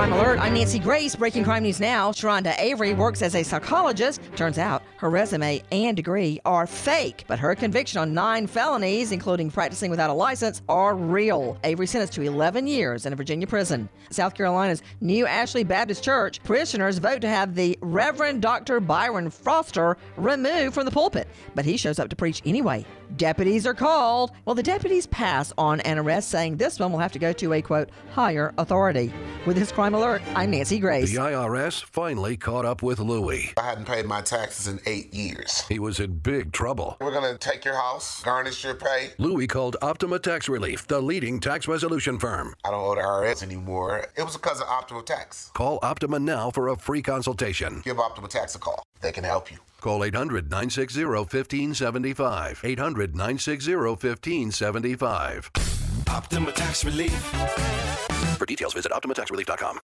Crime Alert, I'm Nancy Grace. Breaking crime news now. Sharonda Avery works as a psychologist. Turns out her resume and degree are fake, but her conviction on 9 felonies, including practicing without a license, are real. Avery sentenced to 11 years in a Virginia prison. South Carolina's New Ashley Baptist Church parishioners vote to have the Reverend Dr. Byron Foster removed from the pulpit, but he shows up to preach anyway. Deputies are called. Well, the deputies pass on an arrest, saying this one will have to go to a, quote, higher authority. With this Crime Alert, I'm Nancy Grace. The IRS finally caught up with Louie. I hadn't paid my taxes in 8 years. He was in big trouble. We're going to take your house, garnish your pay. Louie called Optima Tax Relief, the leading tax resolution firm. I don't owe the IRS anymore. It was because of Optima Tax. Call Optima now for a free consultation. Give Optima Tax a call. They can help you. Call 800-960-1575. 800-960-1575. Optima Tax Relief. For details, visit OptimaTaxRelief.com.